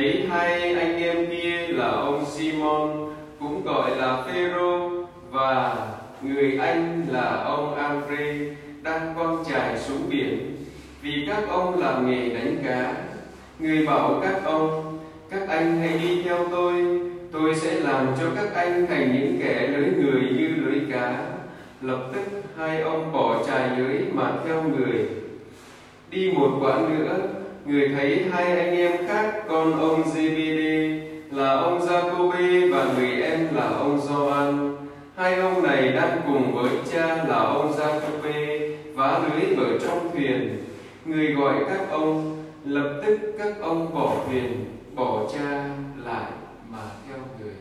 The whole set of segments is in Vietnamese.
thấy hai anh em kia là ông Simon, cũng gọi là Phêrô, và người anh là ông Andre đang quăng chài xuống biển, vì các ông làm nghề đánh cá. Người bảo các ông: các anh hãy đi theo tôi sẽ làm cho các anh thành những kẻ lưới người như lưới cá. Lập tức hai ông bỏ chài lưới mà theo người. Đi một quãng nữa, người thấy hai anh em khác con ông Giê-bê-đê là ông Gia-cô-bê và người em là ông Gioan. Hai ông này đang cùng với cha là ông Gia-cô-bê vá lưới ở trong thuyền. Người gọi các ông, lập tức các ông bỏ thuyền, bỏ cha lại mà theo người.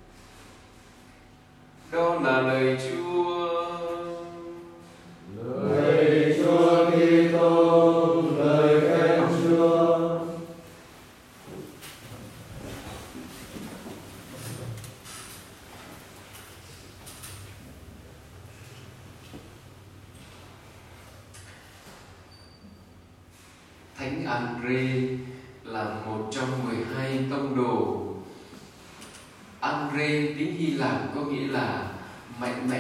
Đó là lời Chúa. Lời Chúa Kitô, lời khen Chúa. Thánh Andre là một trong 12 tông đồ. Andre tiếng Hy Lạp có nghĩa là mạnh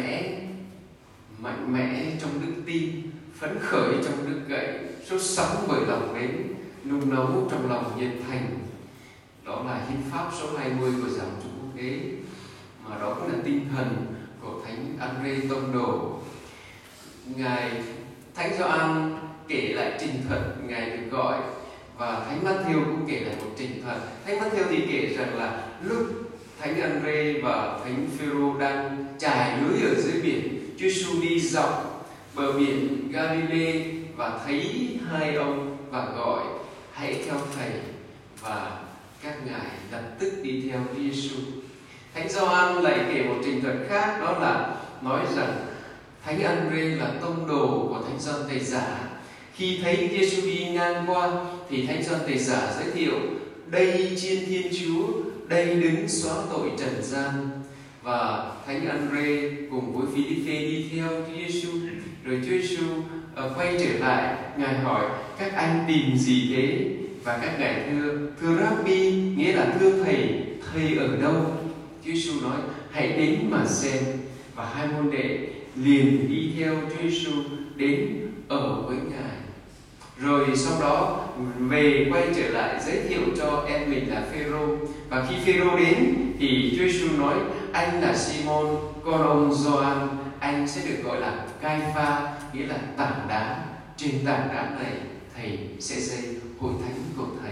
mẽ trong đức tin, phấn khởi trong đức cậy, sốt sắng bởi lòng mến, nung nấu trong lòng nhiệt thành. Đó là hiến pháp số 20 của Giáo chủ Quốc tế, mà đó cũng là tinh thần của Thánh Andre tông đồ. Ngài Thánh Gioan kể lại trình thuật Ngài được gọi, và Thánh Matthew cũng kể lại một trình thuật. Thánh Matthew thì kể rằng là lúc Thánh Andre và Thánh Phêrô đang chài lưới ở dưới biển, Chúa Giêsu đi dọc bờ biển Galilee và thấy hai ông và gọi: hãy theo thầy, và các ngài lập tức đi theo Chúa Giêsu. Thánh Gioan lại kể một trình thuật khác, đó là nói rằng Thánh Andre là tông đồ của Thánh Gioan Tẩy Giả. Khi thấy Chúa Giêsu đi ngang qua thì Thánh Gioan Tẩy Giả giới thiệu: đây Chiên Thiên Chúa, đây đứng xóa tội trần gian. Và Thánh Andre cùng với Philippe đi theo Chúa Giêsu. Rồi Chúa Giêsu quay trở lại, Ngài hỏi: các anh tìm gì thế? Và các ngài thưa Rabbi, nghĩa là thưa thầy, thầy ở đâu? Chúa Giêsu nói: hãy đến mà xem. Và hai môn đệ liền đi theo Chúa Giêsu đến ở với Ngài. Rồi sau đó về quay trở lại giới thiệu cho em mình là Phêrô. Và khi Phêrô đến thì Chúa Giêsu nói: anh là Simon, con ông Gioan, anh sẽ được gọi là Cai-pha, nghĩa là tảng đá. Trên tảng đá này thầy sẽ xây hội thánh của thầy.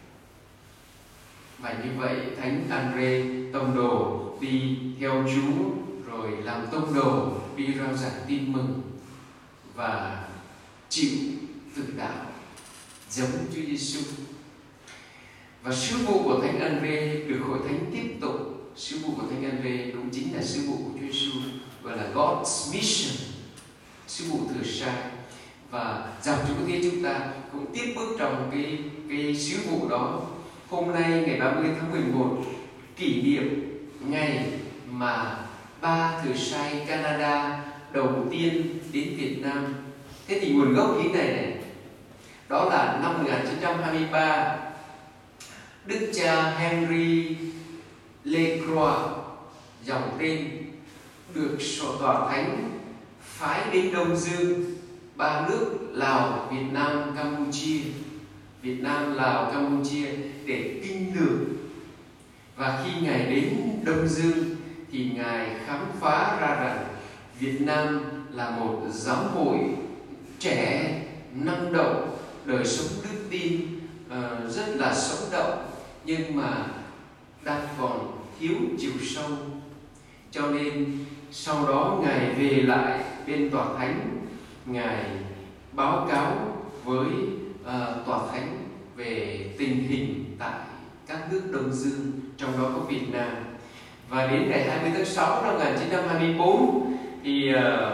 Và như vậy Thánh Andre tông đồ đi theo Chúa, rồi làm tông đồ đi rao giảng tin mừng và chịu tự đạo giống Chúa Giêsu. Và sứ vụ của Thánh Andre được hội thánh tiếp tục. Sứ vụ của Thánh Andre đúng chính là sứ vụ của Chúa Giêsu, gọi là God's mission, sứ vụ thừa sai. Và Giáo chủ Quốc tế chúng ta cũng tiếp bước trong cái sứ vụ đó. Hôm nay ngày 30 tháng 11 kỷ niệm ngày mà 3 thừa sai Canada đầu tiên đến Việt Nam. Thế thì nguồn gốc ý này đó là năm 1923, Đức cha Henry Lecroix, dòng tên, được tòa thánh phái đến Đông Dương, 3 nước Lào, Việt Nam, Campuchia, Việt Nam, Lào, Campuchia để kinh lược. Và khi Ngài đến Đông Dương thì Ngài khám phá ra rằng Việt Nam là một giáo hội trẻ, năng động, đời sống đức tin rất là sống động, nhưng mà đang còn thiếu chiều sâu. Cho nên sau đó Ngài về lại bên tòa thánh, Ngài báo cáo với tòa thánh về tình hình tại các nước Đông Dương, trong đó có Việt Nam. Và đến ngày 20 tháng 6 năm 1924 thì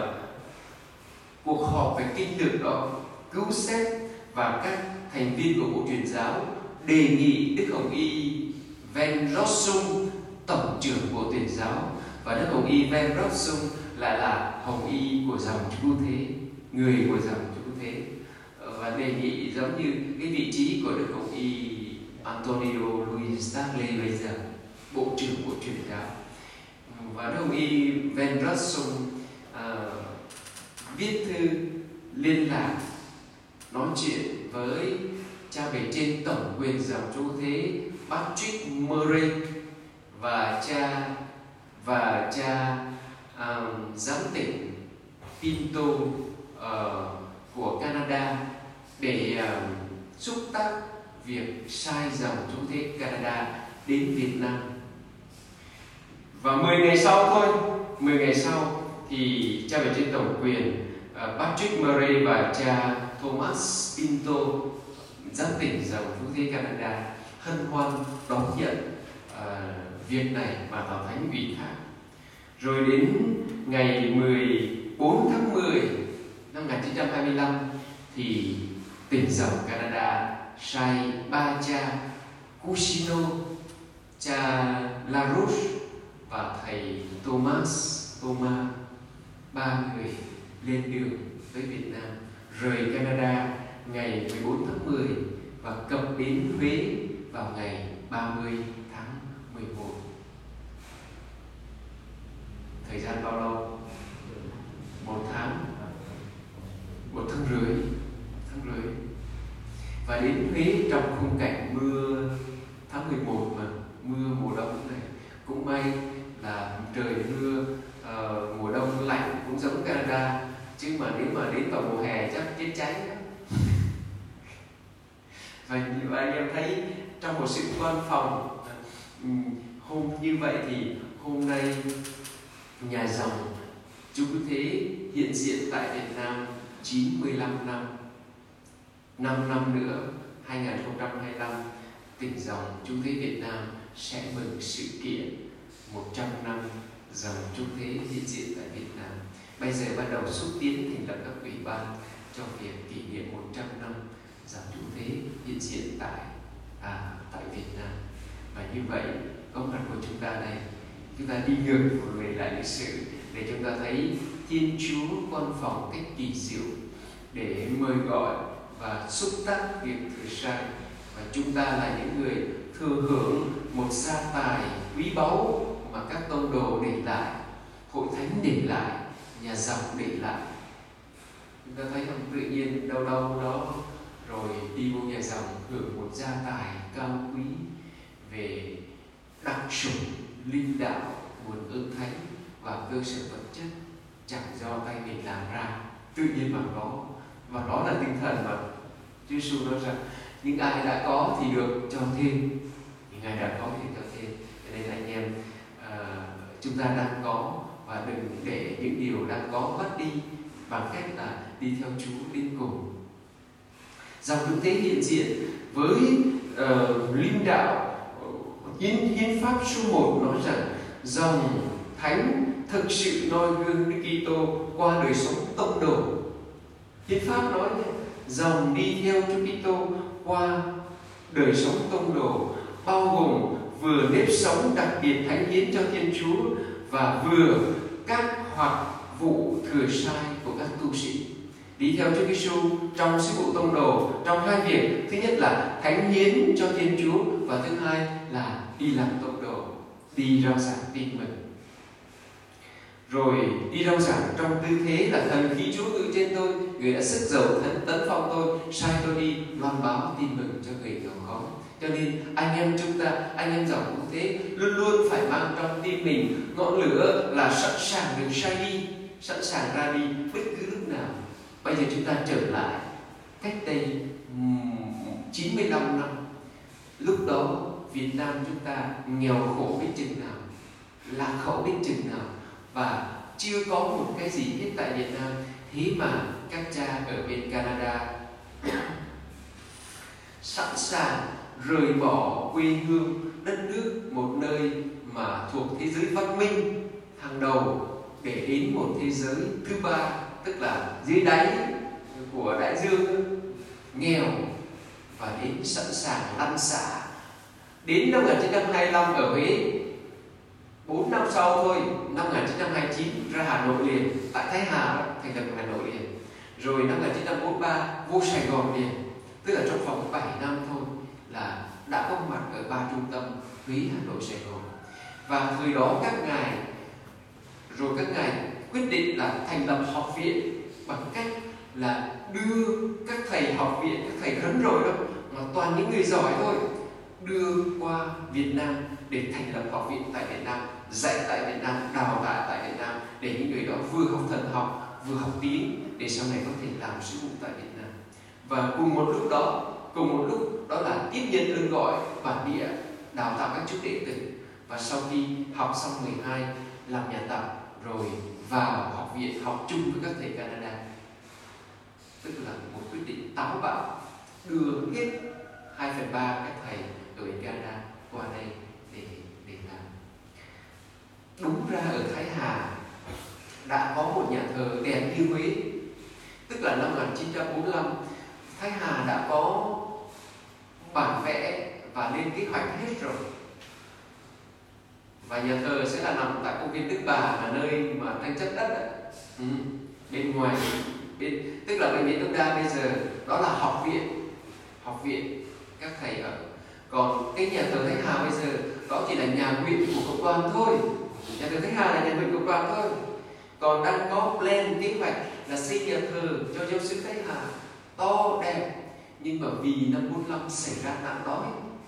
cuộc họp về kinh lược đó cứu xét, và các thành viên của Bộ Truyền giáo đề nghị Đức Hồng Y Van Rossum, tổng trưởng Bộ Truyền giáo, và Đức Hồng Y Van Rossum lại là Hồng Y của dòng Chúa Cứu Thế, người của dòng Chúa Cứu Thế, và đề nghị giống như cái vị trí của Đức Hồng Y Antonio Luis Tagle bây giờ, Bộ trưởng Bộ Truyền giáo. Và đồng y Van Rossum viết thư liên lạc nói chuyện với cha bề trên tổng quyền dòng chú thế Patrick Murray và cha giám tỉnh Pinto của Canada để xúc tác việc sai dòng chú thế Canada đến Việt Nam. Và 10 ngày sau thì cha bề trên tổng quyền Patrick Murray và cha Thomas Pinto, giám tỉnh dòng chú thế Canada, hân hoan đón nhận việc này mà tòa thánh ủy thác. Rồi đến ngày 14 tháng 10 năm 1925 thì tỉnh dòng Canada sai ba cha Cusino, cha Larouche và thầy Thomas, ba người lên đường tới Việt Nam, rời Canada ngày 14 tháng 10 và cập bến Huế vào ngày 30 tháng 11. Thời gian bao lâu? 1 tháng, 1 tháng rưỡi. Và đến Huế trong khung cảnh mưa tháng 11 mà, mưa mùa đông này. Cũng may là trời mưa mùa đông lạnh cũng giống Canada, chứ mà nếu mà đến vào mùa hè chắc chết cháy đó. Và anh em thấy trong một sự quan phòng hôm như vậy thì hôm nay nhà dòng chú thế hiện diện tại Việt Nam 95 năm. 5 năm nữa 2025 tỉnh dòng chú thế Việt Nam sẽ mừng sự kiện 100 năm dòng chú thế hiện diện tại Việt Nam. Bây giờ bắt đầu xúc tiến thành lập các ủy ban cho việc kỷ niệm 100 năm dòng chú thế hiện diện tại Việt Nam. Và như vậy công việc của chúng ta đây, chúng ta đi ngược về lại lịch sử để chúng ta thấy Thiên Chúa quan phòng cách kỳ diệu để mời gọi và xúc tác việc thừa sai. Và chúng ta là những người thừa hưởng một gia tài quý báu mà các tông đồ để lại, hội thánh để lại, nhà dòng để lại. Chúng ta thấy không, tự nhiên đâu đó rồi đi vô nhà dòng hưởng một gia tài cao quý về đặc sủng, linh đạo, nguồn ơn thánh và cơ sở vật chất chẳng do tay mình làm ra, tự nhiên mà có. Và đó là tinh thần mà Chúa Giêsu nói rằng những ai đã có thì được cho thêm, những ai đã có thì cho thêm. Cho nên anh em chúng ta đang có, và đừng để những điều đang có mất đi bằng cách là đi theo Chúa đến cùng. Dòng chú thế hiện diện với linh đạo. Hiến pháp số 1 nói rằng dòng thánh thực sự noi gương Đức Kitô qua đời sống tông đồ. Hiến pháp nói dòng đi theo Chúa Kitô qua đời sống tông đồ, bao gồm vừa nếp sống đặc biệt thánh hiến cho Thiên Chúa và vừa các hoạt vụ thừa sai của các tu sĩ. Đi theo Chúa Giêsu trong sứ vụ tông đồ trong hai việc: thứ nhất là thánh hiến cho Thiên Chúa, và thứ hai là đi làm tông đồ, đi rao giảng tin mừng. Rồi đi rao giảng trong tư thế là thần khí Chúa ngự trên tôi, người đã sức dầu tấn phong tôi, sai tôi đi loan báo tin mừng cho người nghèo khó. Cho nên anh em chúng ta, anh em dòng cũng thế, luôn luôn phải mang trong tim mình ngọn lửa là sẵn sàng được sai đi, sẵn sàng ra đi bất cứ lúc nào. Bây giờ chúng ta trở lại cách đây 95 năm. Lúc đó Việt Nam chúng ta nghèo khổ biết chừng nào, lạc hậu biết chừng nào, và chưa có một cái gì hết tại Việt Nam. Thế mà các cha ở bên Canada sẵn sàng rời bỏ quê hương, đất nước, một nơi mà thuộc thế giới văn minh hàng đầu để đến một thế giới thứ ba, tức là dưới đáy của đại dương, nghèo, và đến sẵn sàng lăn xả. Đến năm 1925 ở Huế, 4 năm sau thôi, năm 1929 ra Hà Nội liền, tại Thái Hà thành lập Hà Nội liền. Rồi năm 1943 vô Sài Gòn liền, tức là trong vòng 7 năm thôi là đã có mặt ở 3 trung tâm Huế, Hà Nội, Sài Gòn. Và thời đó các ngài quyết định là thành lập học viện bằng cách là đưa các thầy học viện, các thầy rấn rỗi đó mà toàn những người giỏi thôi, đưa qua Việt Nam để thành lập học viện tại Việt Nam, dạy tại Việt Nam, đào tạo tại Việt Nam, để những người đó vừa học thần học, vừa học tiếng, để sau này có thể làm sứ vụ tại Việt Nam. Và cùng một lúc đó là tiếp nhận ơn gọi bản địa, đào tạo các chức đệ tử. Và sau khi học xong 12 làm nhà tập, rồi vào học viện học chung với các thầy Canada. Tức là một quyết định táo bạo, đưa hết 2/3 các thầy ở bên Canada qua đây để làm. Đúng ra ở Thái Hà đã có một nhà thờ đẹp như Huế. Tức là năm 1945 Thái Hà đã có bản vẽ và lên kế hoạch hết rồi. Và nhà thờ sẽ là nằm tại công viên Đức Bà, là nơi mà tranh chấp đất đấy. Bên ngoài, tức là bệnh viện Đông Đa bây giờ đó là học viện các thầy ở. Còn cái nhà thờ Thái Hà bây giờ đó chỉ là nhà nguyện của cộng đoàn thôi. Nhà thờ Thái Hà là nhà nguyện cộng đoàn thôi. Còn đang có plan kế hoạch là xây nhà thờ cho giáo xứ Thái Hà to đẹp. Nhưng mà vì năm 45 xảy ra nạn đói,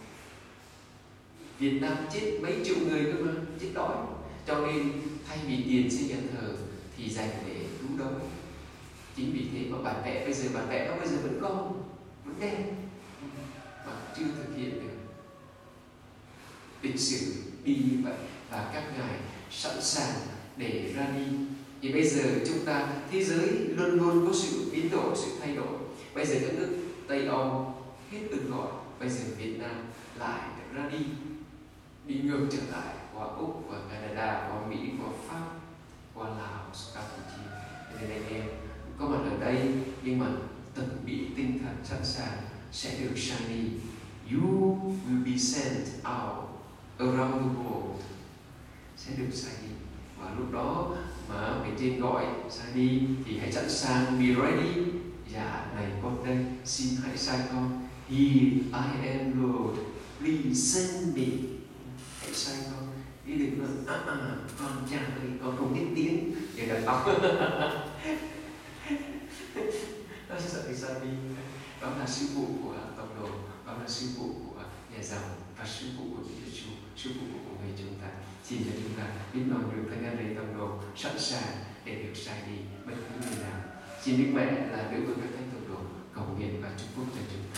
Việt Nam chết mấy triệu người cơ mà, chết đói. Cho nên thay vì tiền xây nhà thờ thì dành để cứu đói. Chính vì thế mà bản vẽ bây giờ vẫn còn, vẫn đẹp, mà chưa thực hiện được. Lịch sử đi như vậy và các ngài sẵn sàng để ra đi. Thì bây giờ chúng ta, thế giới luôn luôn có sự biến đổi, sự thay đổi. Bây giờ các nước Tây Âu hết ơn gọi, bây giờ Việt Nam lại ra đi ngược trở lại qua Úc, qua Canada, qua Mỹ, qua Pháp, qua Lào, Campuchia. Nên anh em có mặt ở đây, nhưng mà chuẩn bị tinh thần sẵn sàng sẽ được sai đi. You will be sent out around the world, sẽ được sai đi. Và lúc đó mà ở trên gọi sai đi thì hãy sẵn sàng, be ready. Dạ này con đây, xin hãy sai con. Here I am Lord, please send me. Hãy sai con. Đi đừng nói con cha ơi, con không biết tiếng để đàn ông. Đó là sai đi. Đó là sứ vụ của tông đồ, đó là sứ vụ của nhà giàu và sứ vụ của Chúa Giêsu, sứ vụ của người chúng ta. Xin cho chúng ta biết nói được thánh anh tông đồ sẵn sàng để được sai đi bất cứ người nào. Xin Đức Mẹ là nữ vương các thánh tông đồ cầu nguyện và chúc phúc cho chúng ta.